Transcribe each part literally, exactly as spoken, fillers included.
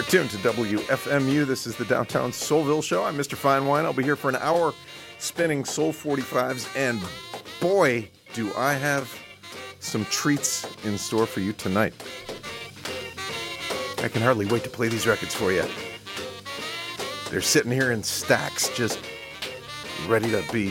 tuned to W F M U. This is the Downtown Soulville Show. I'm Mister Fine Wine. I'll be here for an hour spinning Soul forty-fives, and boy, do I have some treats in store for you tonight. I can hardly wait to play these records for you. They're sitting here in stacks, just ready to be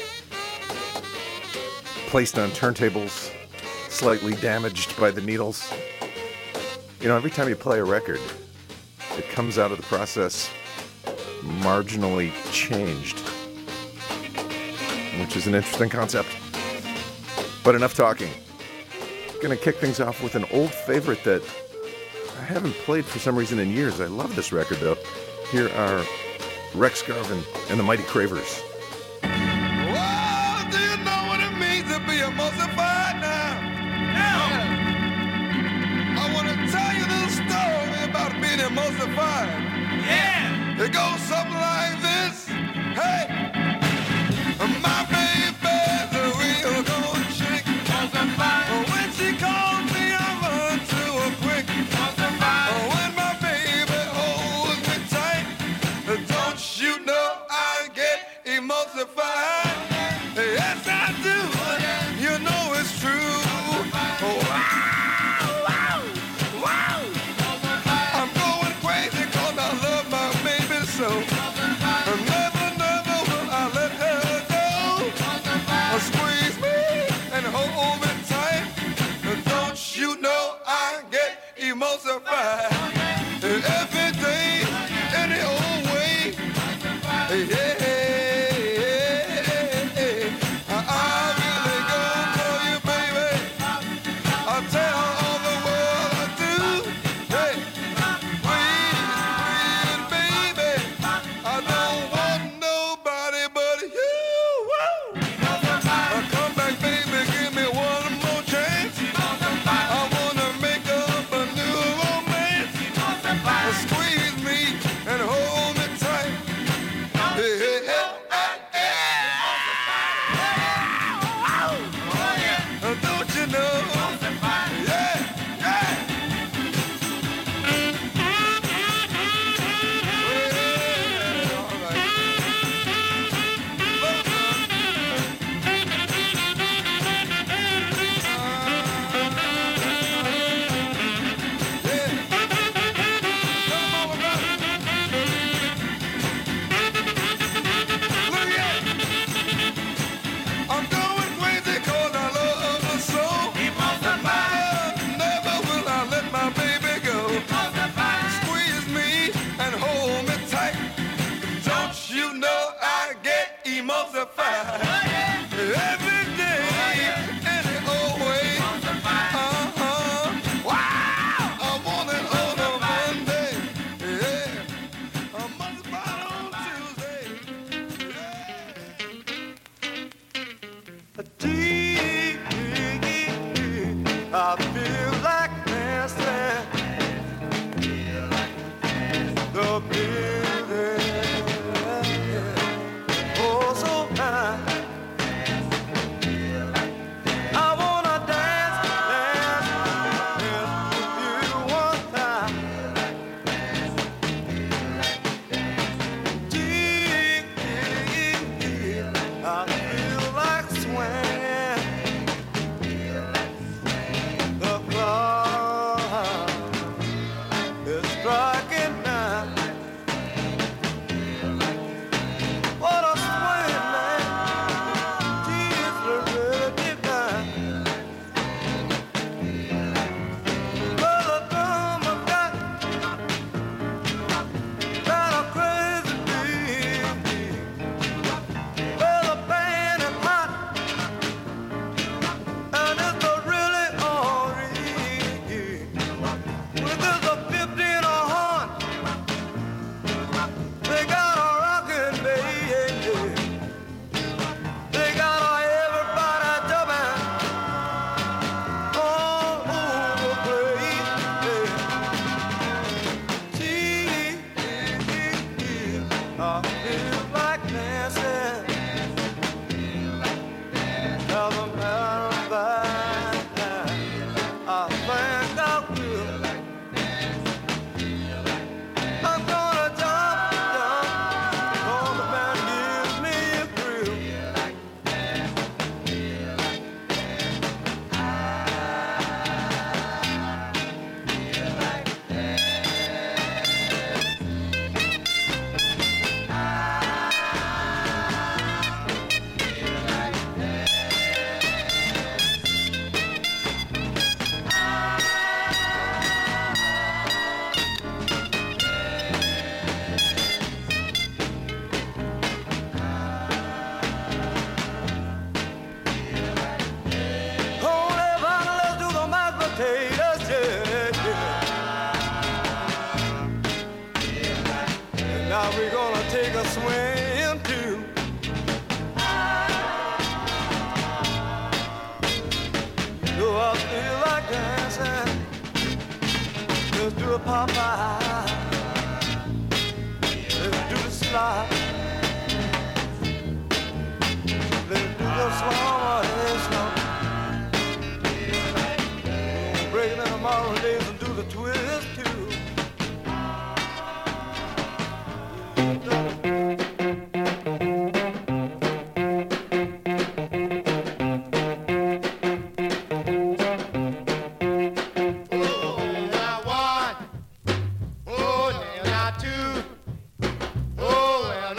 placed on turntables, slightly damaged by the needles. You know, every time you play a record, it comes out of the process marginally changed, which is an interesting concept. But enough talking. Gonna kick things off with an old favorite that I haven't played for some reason in years. I love this record, though. Here are Rex Garvin and the Mighty Cravers. Whoa, do you know what it means to be emulsified now? Yeah. I want to tell you a little story about being emulsified. Yeah. It goes something like this. Hey, my baby's a real gold chick. Emulsified. When she calls me, I run to her quick. Emulsified. When my baby holds me tight, don't you know I get emulsified? Yes, I do. You know it's true. Oh, wow, wow, wow. I'm going crazy 'cause I love my baby so. Never, never will I let her go. Squeeze me and hold me tight. Don't you know I get emulsified every day, any old way. Yeah. Now we're gonna take a swing too. Do I feel like dancing? Let's do a Popeye. Let's do the slide. Let's do the slow, slow. Break it in the modern days and do the twist too. Oh, now one, oh, now two, oh, well,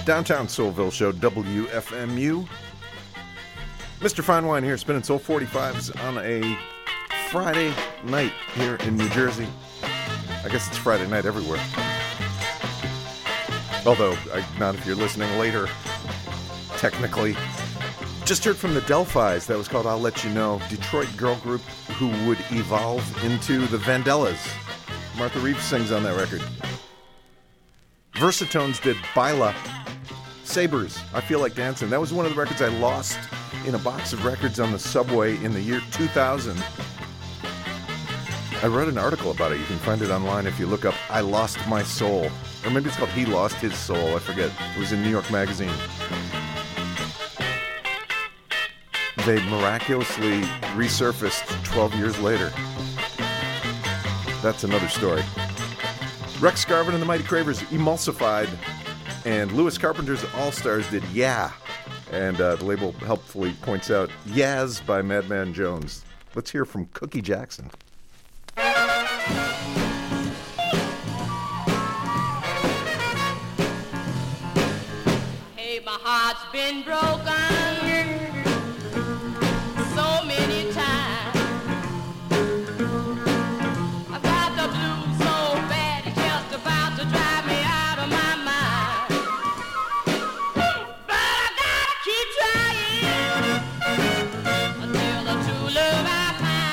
Downtown Soulville Show, W F M U. Mister Fine Wine here, spinning Soul forty-fives on a Friday night here in New Jersey. I guess it's Friday night everywhere. Although, I, not if you're listening later, technically. Just heard from the Delphis. That was called I'll Let You Know. Detroit girl group who would evolve into the Vandellas. Martha Reeves sings on that record. Versatones did Baila. Sabres, I Feel Like Dancing. That was one of the records I lost in a box of records on the subway in the year two thousand. I wrote an article about it. You can find it online if you look up I Lost My Soul. Or maybe it's called He Lost His Soul. I forget. It was in New York Magazine. They miraculously resurfaced twelve years later. That's another story. Rex Garvin and the Mighty Cravers emulsified, and Louis Carpenter's All-Stars did Yeah. And uh, the label helpfully points out Yaz by Madman Jones. Let's hear from Cookie Jackson. Hey, my heart's been broken so many times. I've got the blues so bad, it's just about to drive me out of my mind. But I gotta keep trying until the true love I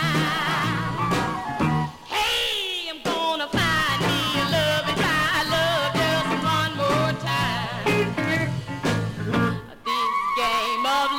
find. Hey, I'm gonna find me a love and try love just one more time. This game of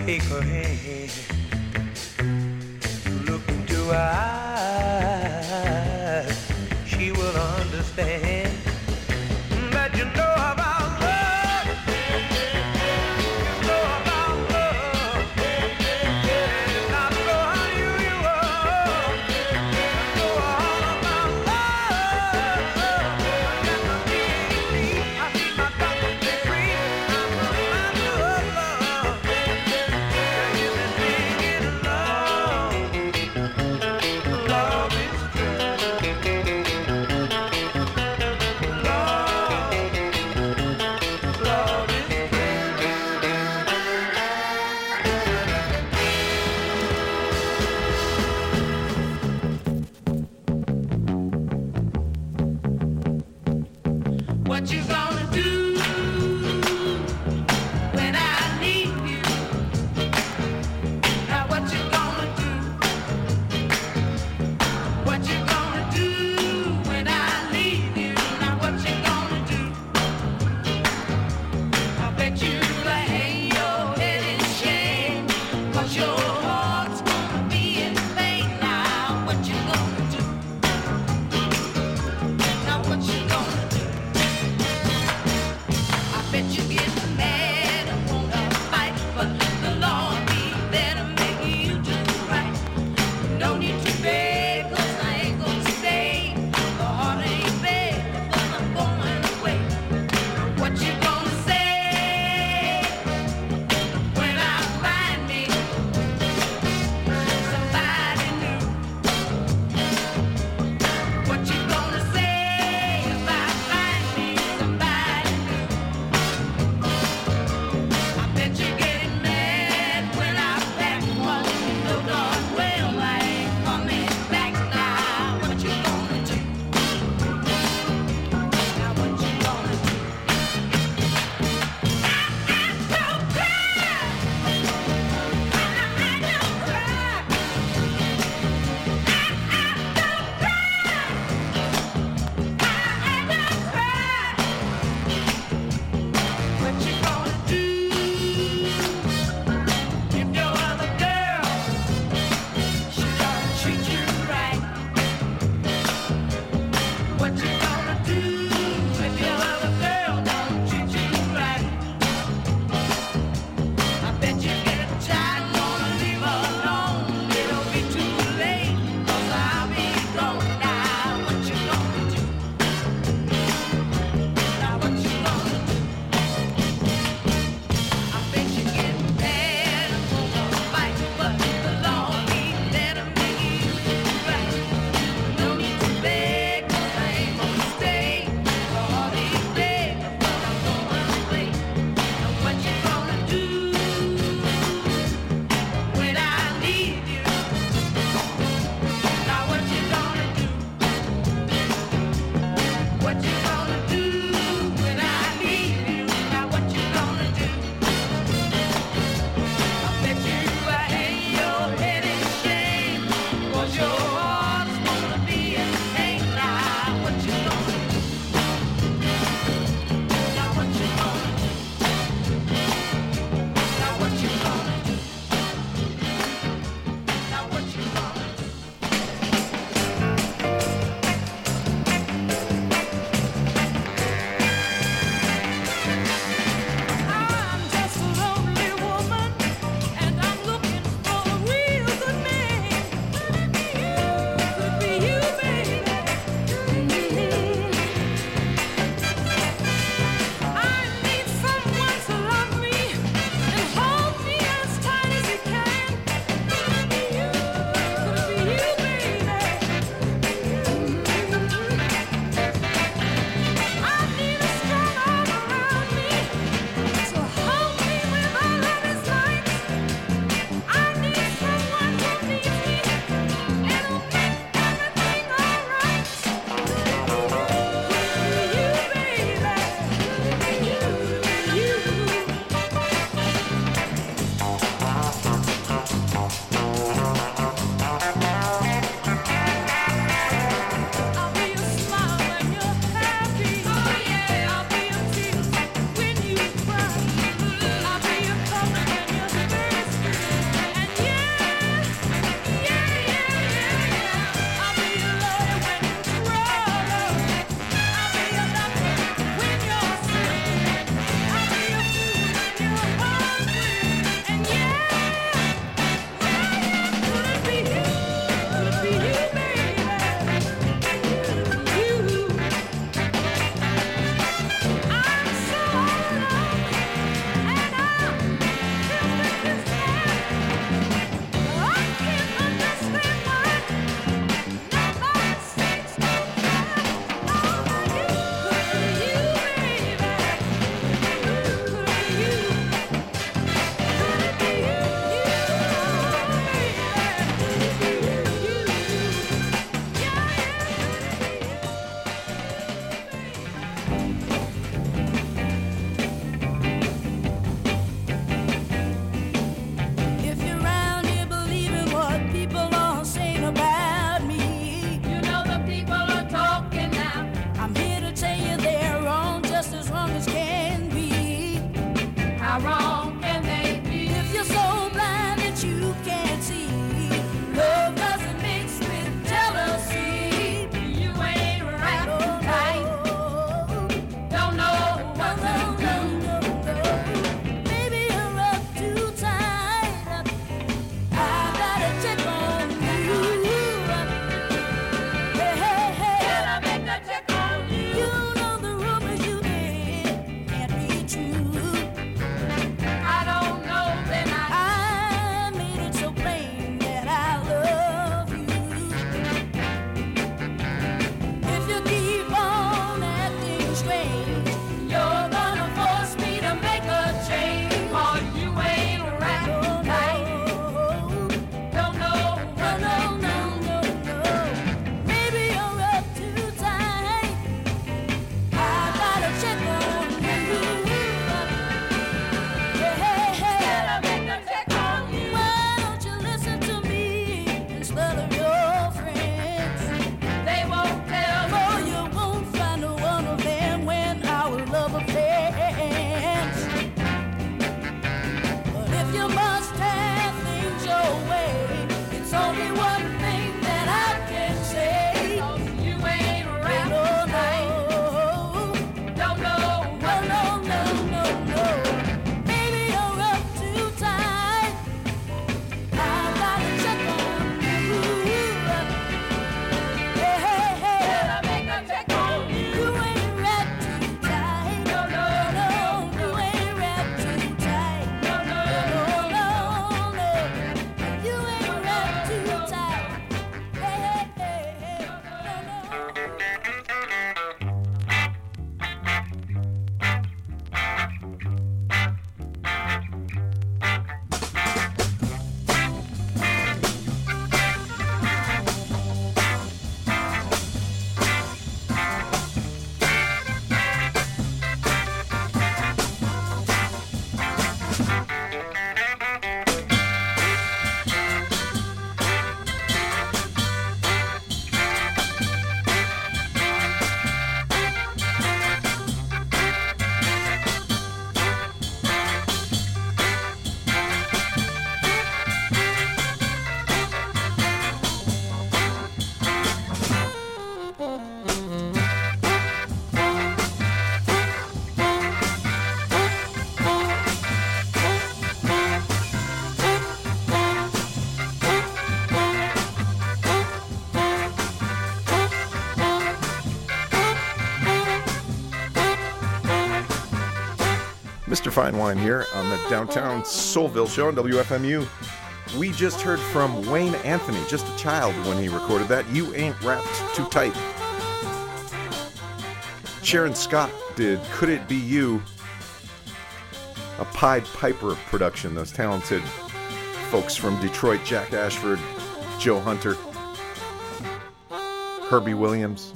take her hand, look into her eyes, she will understand that you know about love, you know about love, and I know how you, you are, I know all about love, got my D D, I see my doctor degree, I'm a man of love, yeah, you've been thinking love, love is true. Mister Fine Wine here on the Downtown Soulville Show on W F M U. We just heard from Wayne Anthony, just a child when he recorded that. You Ain't Wrapped Too Tight. Sharon Scott did Could It Be You, a Pied Piper production. Those talented folks from Detroit, Jack Ashford, Joe Hunter, Herbie Williams.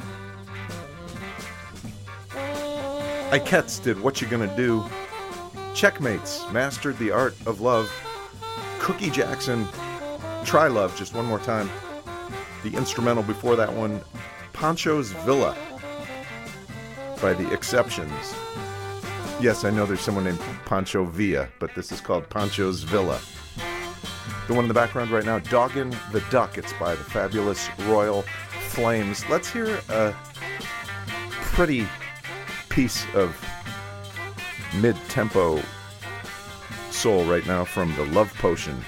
Ikettes did What You Gonna Do. Checkmates mastered The Art of Love. Cookie Jackson, Try Love, just one more time. The instrumental before that one, Pancho's Villa by The Exceptions. Yes, I know there's someone named Pancho Villa, but this is called Pancho's Villa. The one in the background right now, Doggin' the Duck. It's by the fabulous Royal Flames. Let's hear a pretty piece of mid-tempo soul right now from the Love Potion.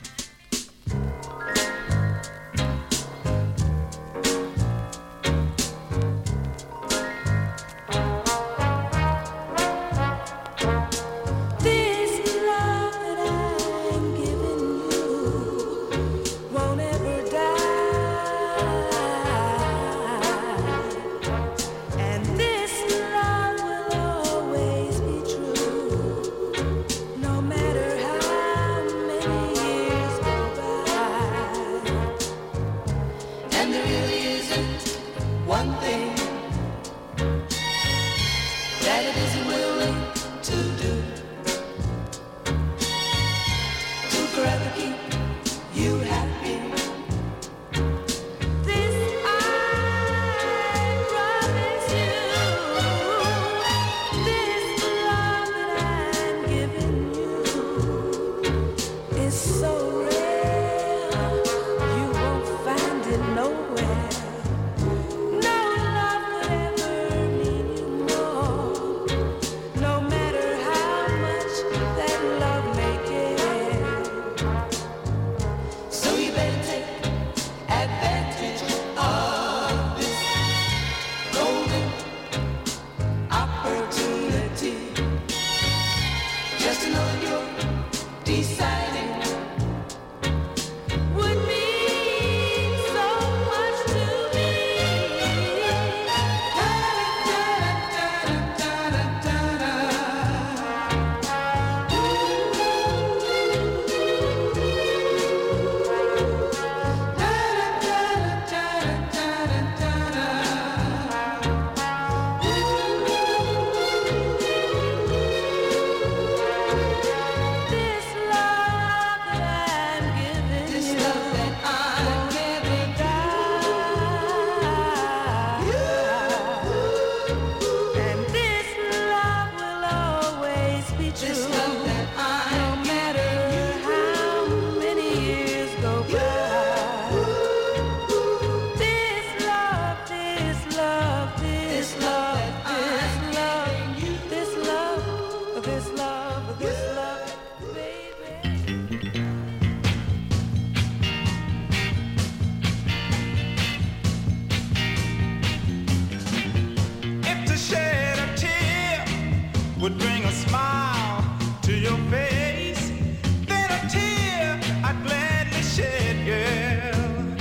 Would bring a smile to your face, then a tear I'd gladly shed, girl,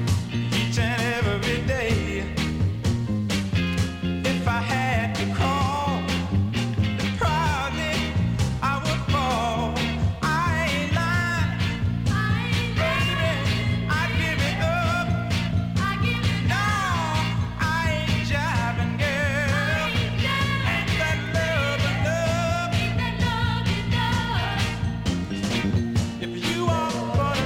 each and every day. If I had to crawl, then proudly I would fall. I ain't lying, I ain't baby, I give it up, I give it no, I ain't jiving, girl, and that love. If you want what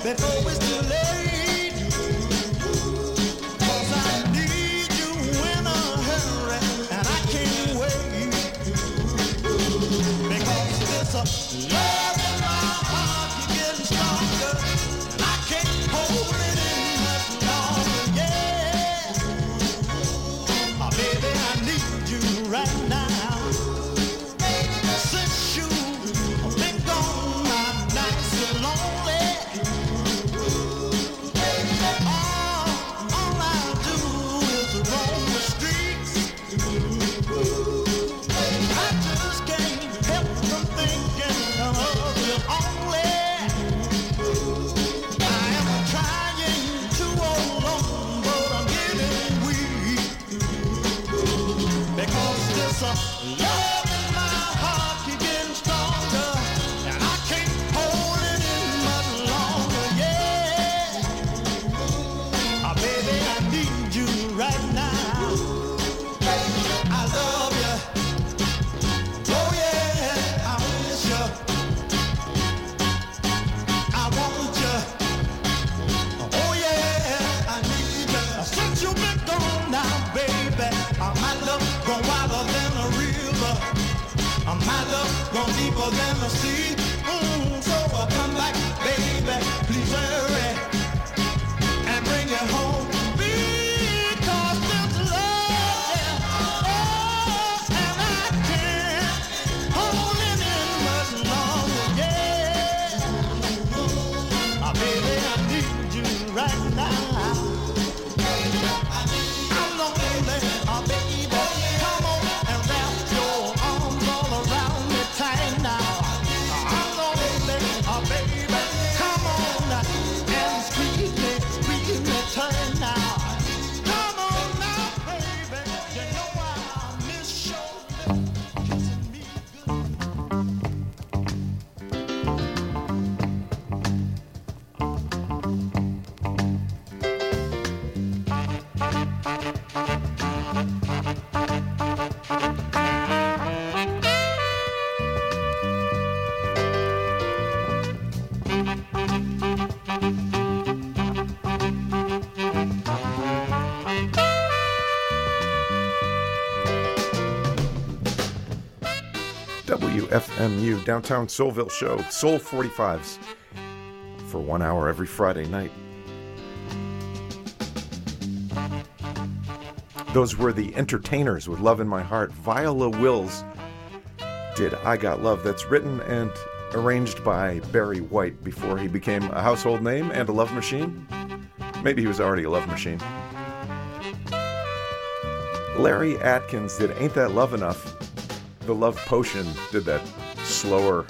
before it's too late. 'Cause I need you in a hurry, and I can't wait. Because this uh, love in my heart is getting stronger, and I can't hold it in much longer. Yeah, oh, baby, I need you right now. Since you've been gone, my nights are lonely. All, all I do is roam the streets. I just can't help from thinking of you only. I am trying to hold on, but I'm getting weak. Because this uh, love in my heart keeps getting stronger, and I can't hold it in much longer. Yeah, oh, baby, I need you right now. I love you. Oh yeah, I miss you. I want you. Oh yeah, I need you. Since you've been gone now, baby, uh, my love gone wider than a river. Uh, my love gone deeper than the sea. Mm, so uh, come back, baby, please hurry and bring it home. Because this love, yeah, oh, and I can't hold it in much longer. Yeah, oh, baby, I need you right now. I'm lonely, oh, baby, come on and wrap your arms all around me tight now. I'm lonely, oh, baby, come on and squeeze me, squeeze me tight now. Come on now, baby, you know I miss your lips kissing me good. W F M U, Downtown Soulville Show, Soul forty-fives, for one hour every Friday night. Those were the Entertainers with Love in My Heart. Viola Wills did I Got Love. That's written and arranged by Barry White before he became a household name and a love machine. Maybe he was already a love machine. Larry Atkins did Ain't That Love Enough. The Love Potion did that slower,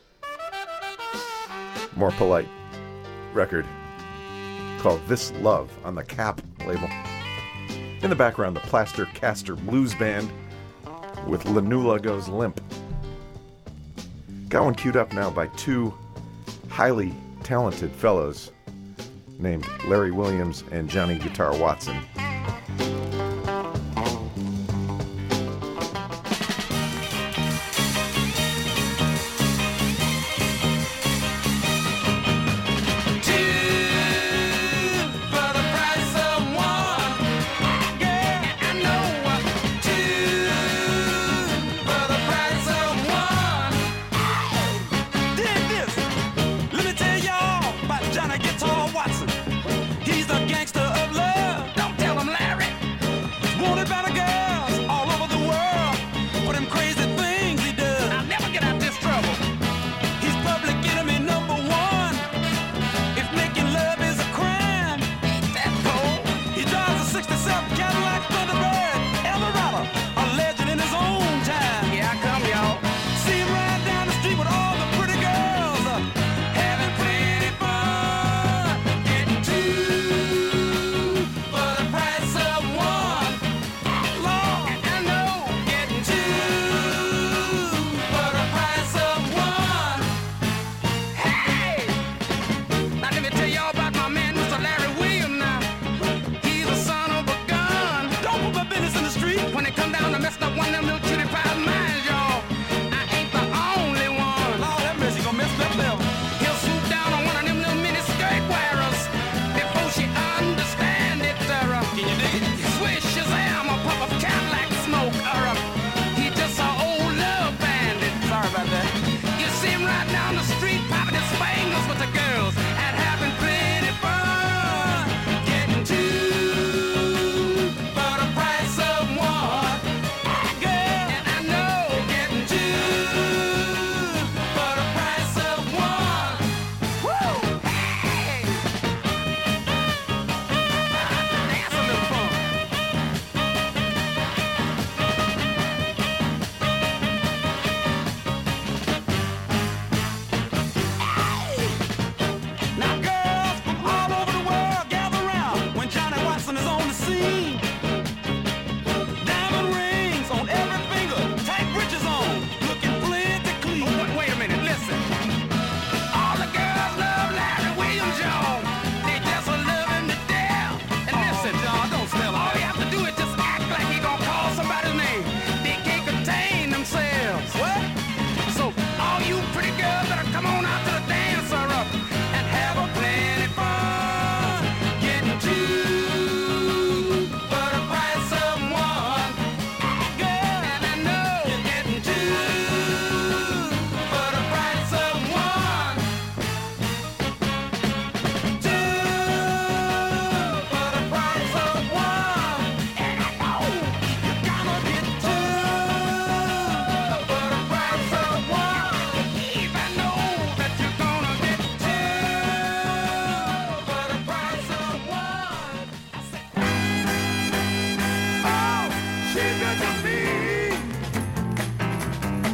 more polite record called This Love on the Cap label. In the background, the Plaster Caster Blues Band with Lanula Goes Limp. Got one queued up now by two highly talented fellows named Larry Williams and Johnny Guitar Watson. Johnny Guitar Watson, he's the gangster of love. Don't tell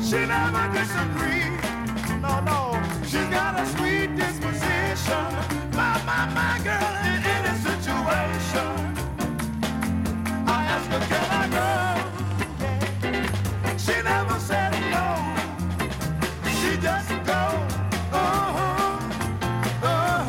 She never disagrees. No, no. She's got a sweet disposition. My, my, my girl in any situation. I ask her, can I go? She never said no. She just go. Uh-huh. Uh-huh.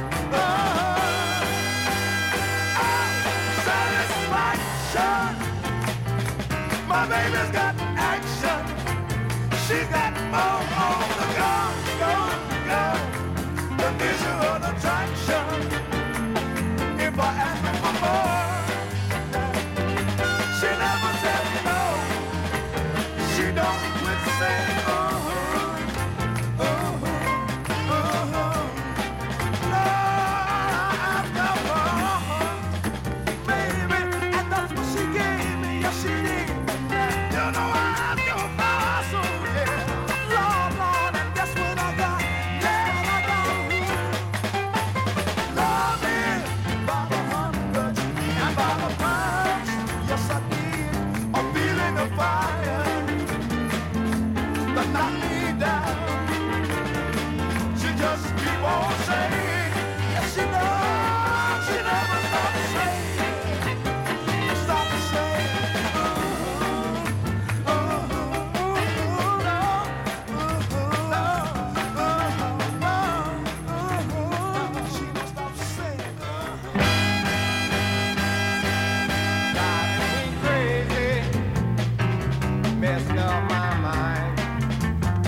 Uh-huh. Oh, satisfaction. My baby's got action. She's got more on the go, go, go. The visual attraction. If I ask her for more, she never said no. She don't quit saying uh-huh, uh-huh, uh-huh. No, I asked her for uh-huh, baby, and that's what she gave me. Yes, she did. You know I asked her for awesome, yeah. Lord, Lord, and guess what I got? Yeah, I got love it by the hundreds and by the pounds. Yes, I did. A feeling of fire that knocked me down. She just keep on saying, yes, she does. She never stops saying, stop saying, uh-huh, uh-huh, uh-huh, uh-huh, uh-huh. She don't stop saying, uh-huh. Driving me crazy, messed up my mind.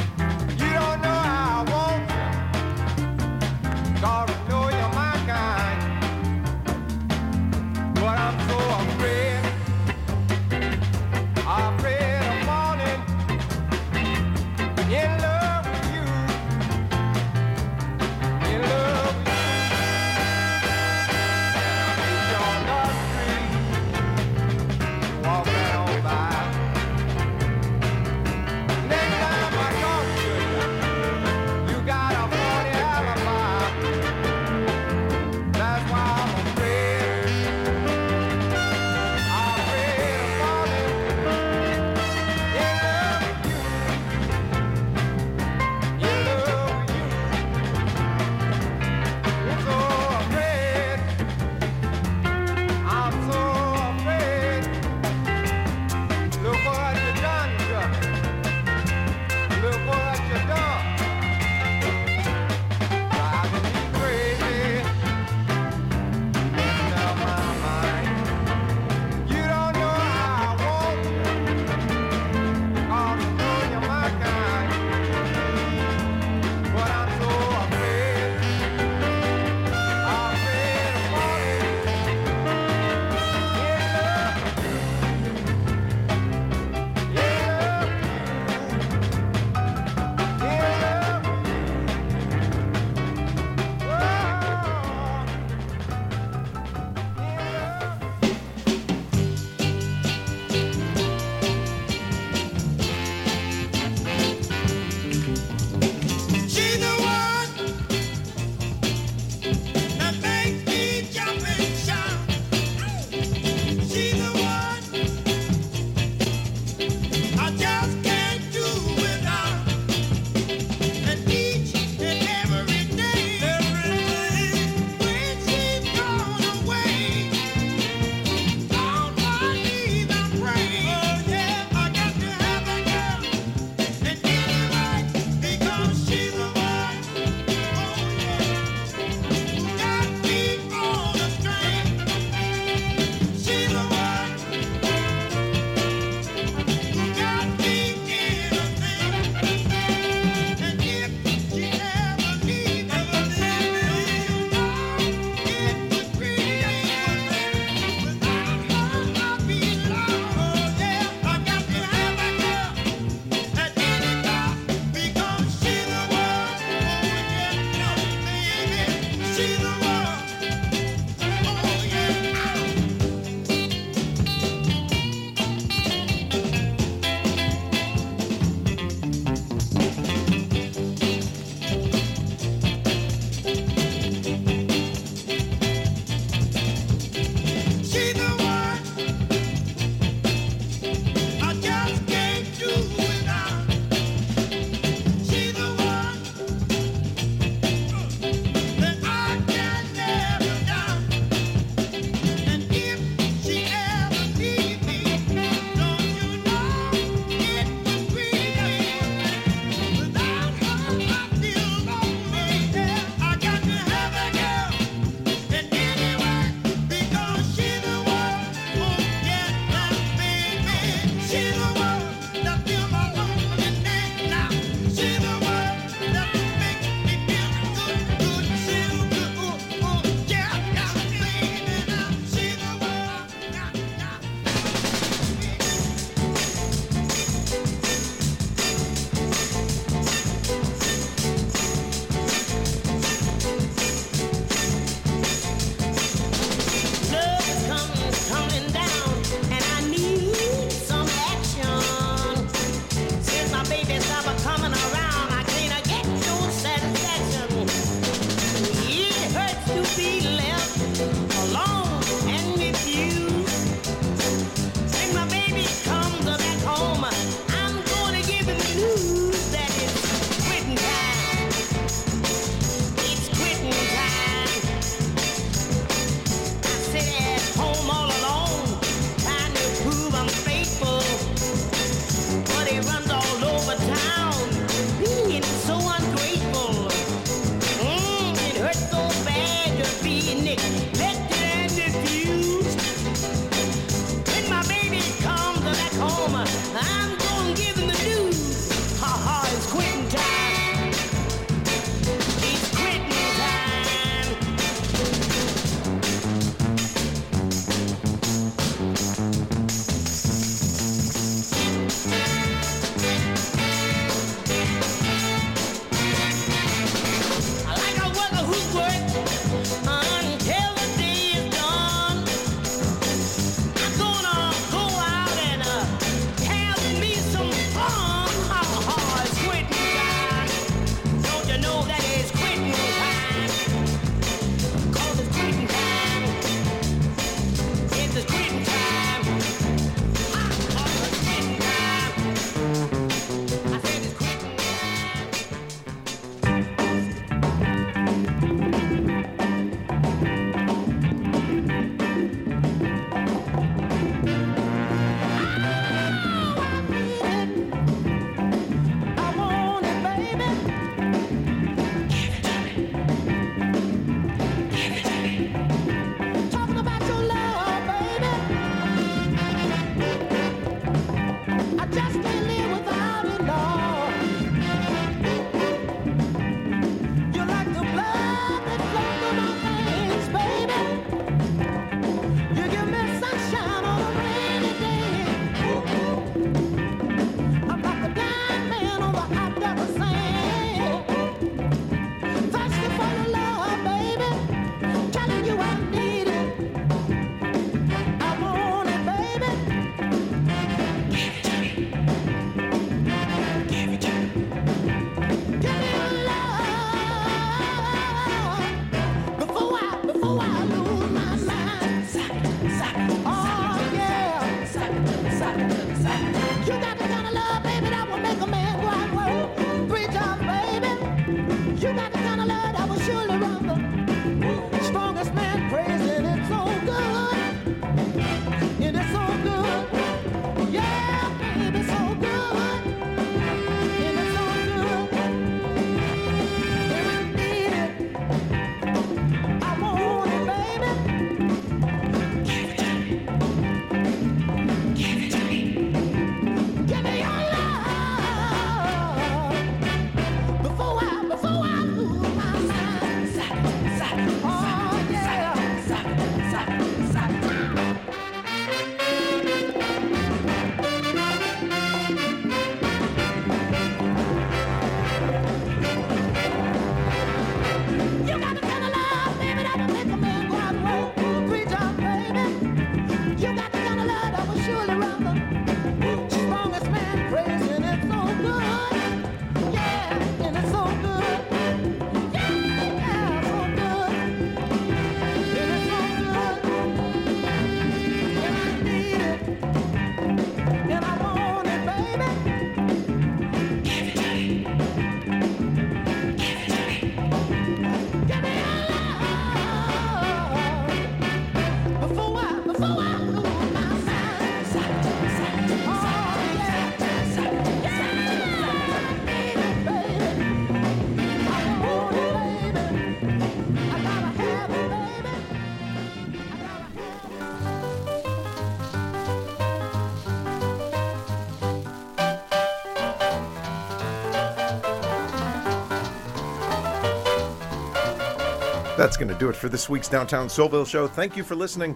That's going to do it for this week's Downtown Soulville show. Thank you for listening.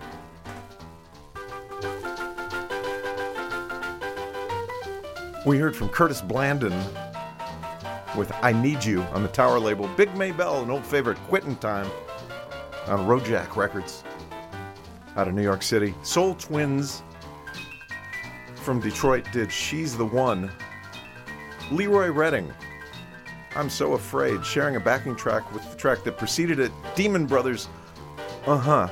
We heard from Curtis Blandon with I Need You on the Tower label. Big Maybell, an old favorite, Quittin' Time on Rojack Records out of New York City. Soul Twins from Detroit did She's the One. Leroy Redding, I'm So Afraid, sharing a backing track with the track that preceded it, Demon Brothers, Uh-huh.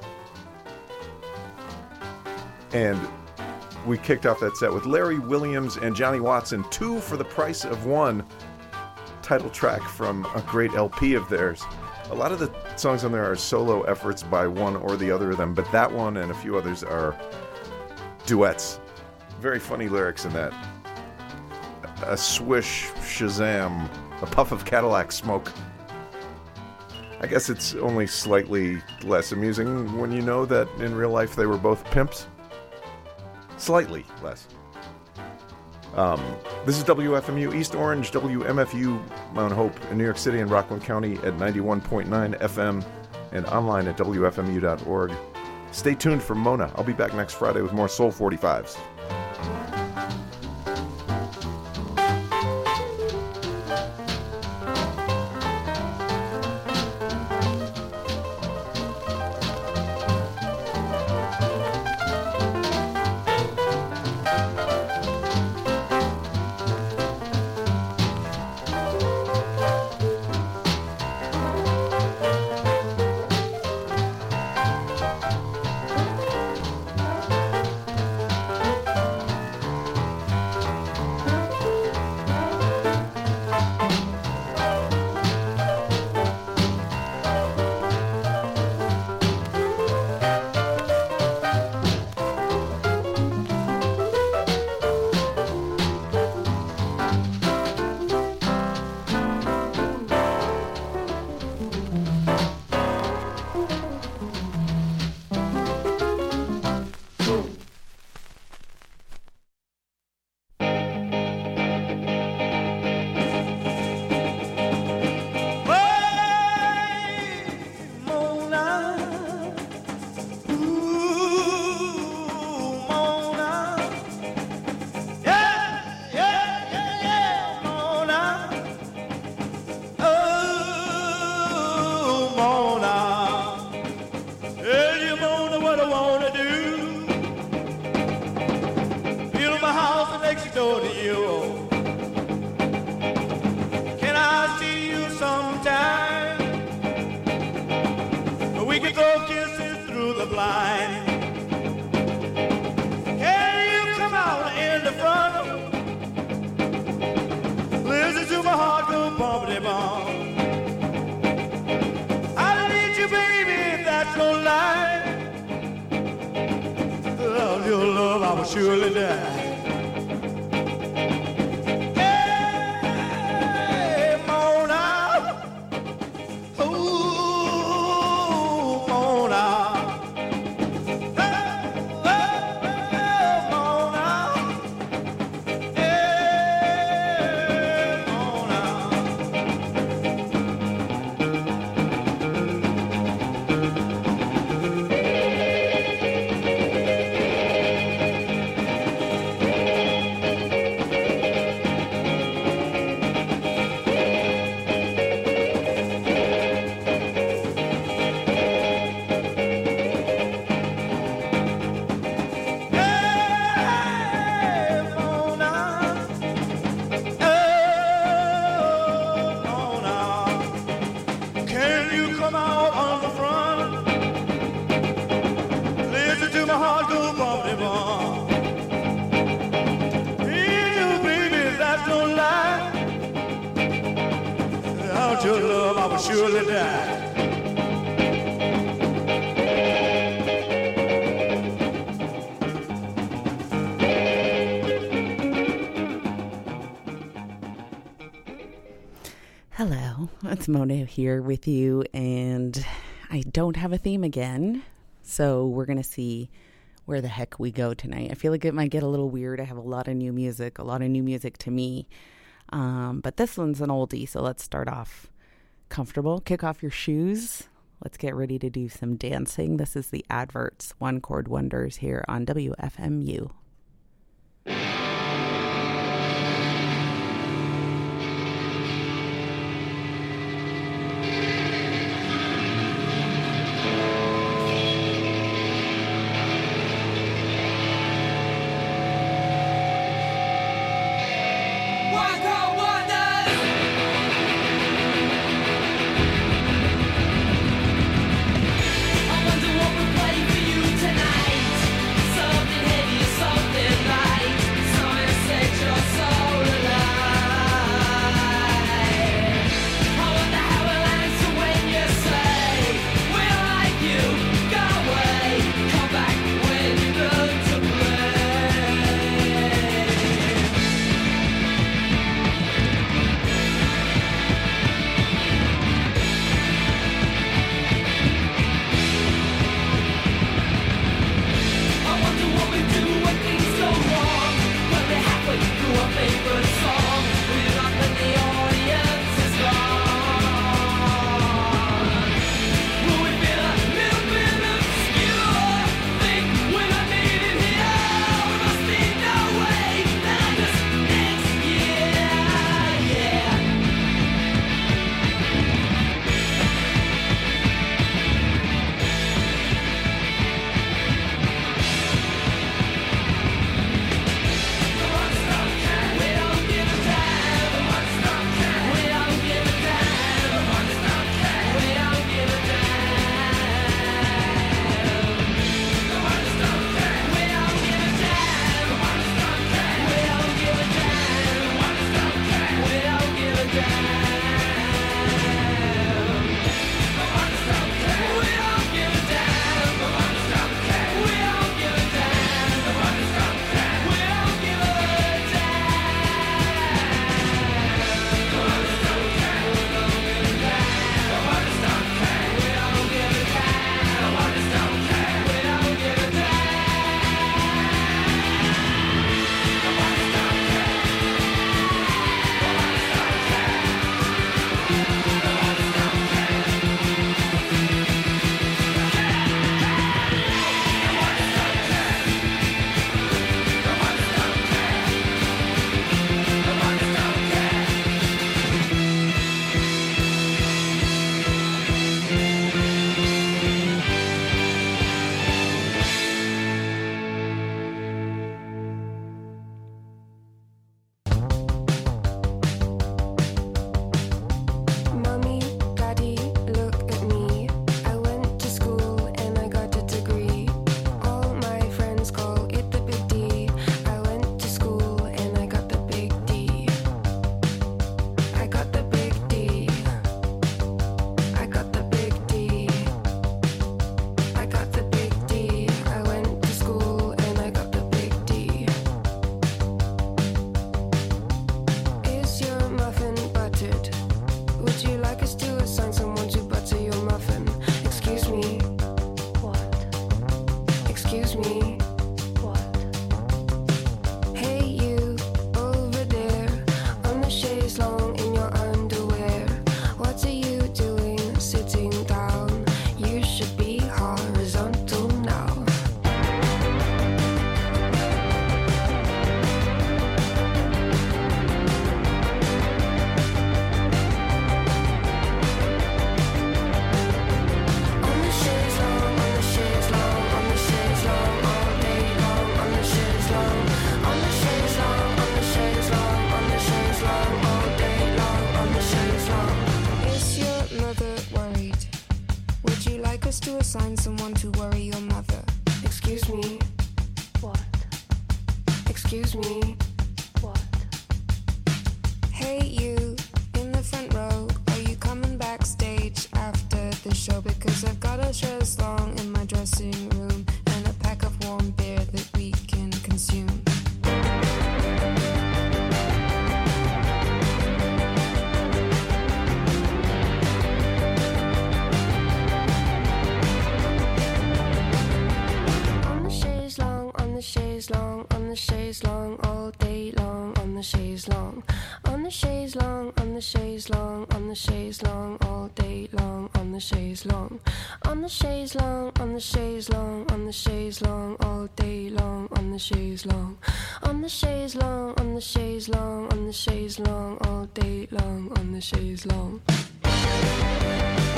And we kicked off that set with Larry Williams and Johnny Watson, Two for the Price of One, title track from a great L P of theirs. A lot of the songs on there are solo efforts by one or the other of them, but that one and a few others are duets. Very funny lyrics in that. A swish, Shazam, a puff of Cadillac smoke. I guess it's only slightly less amusing when you know that in real life they were both pimps. Slightly less. Um, this is W F M U East Orange, W M F U Mount Hope in New York City and Rockland County at ninety-one point nine F M and online at W F M U dot org. Stay tuned for Mona. I'll be back next Friday with more Soul forty-fives. Surely die. Hey, Mona, ooh, Mona, hey, hey, Mona, hey, Mona. Your love, I will surely die. Hello, it's Mona here with you, and I don't have a theme again, so we're going to see where the heck we go tonight. I feel like it might get a little weird. I have a lot of new music, a lot of new music to me, um, but this one's an oldie, so let's start off comfortable. Kick off your shoes. let's get ready to do some dancing. This is the Adverts, One Chord Wonders here on W F M U. I wonder what we play for you tonight. Something heavy, something light. Something to set your soul alight. I wonder how we'll answer when you say we don't like you. Go away. Come back when you learn to play. I wonder what we do when things go wrong. When we're halfway through our favorite song, we're up and the audience is gone. Will we feel a little bit obscure? Think we're not needed here. We must need no way than this next year. Yeah. We don't give a damn. We don't give a damn. We don't give a damn. We don't give a damn. We don't give a damn. We don't give a damn. We don't give a damn. We don't give a damn. We don't give a Mommy, Daddy, look at me. I went to school and I got a degree. All my friends call it the big D. I went to school and I got the big D. I got the big D. I got the big D. I got the big D. I went to school and I got the big D. Is your muffin buttered? Would you like us to assign someone to butter your muffin? Excuse me. What? Excuse me. What? Hey you, over there, on the chaise longue in your underwear. What are you doing sitting down? You should be horizontal now. On the chaise longue, on the chaise longue, on the chaise longue, all day long. On the chaise longue, on the chaise longue, on the chaise longue, on the chaise longue, all day long. On the chaise longue. Is your mother worried? Would you like us to assign someone to worry your mother? Excuse me. What? Excuse me. What? Hey you, in the front row, are you coming backstage after the show? Because I've got a chaise longue in my dressing room and a pack of warm beer that we can consume. On the chaise longue, on the chaise longue, on the chaise longue, all day long. On the chaise longue, on the chaise long, on the chaise long, on the chaise long, all day long, on the chaise long, on the chaise long, on the chaise long, on the chaise long, all day long, on the chaise long, on the chaise long, on the chaise long, on the chaise long, all day long, on the chaise long.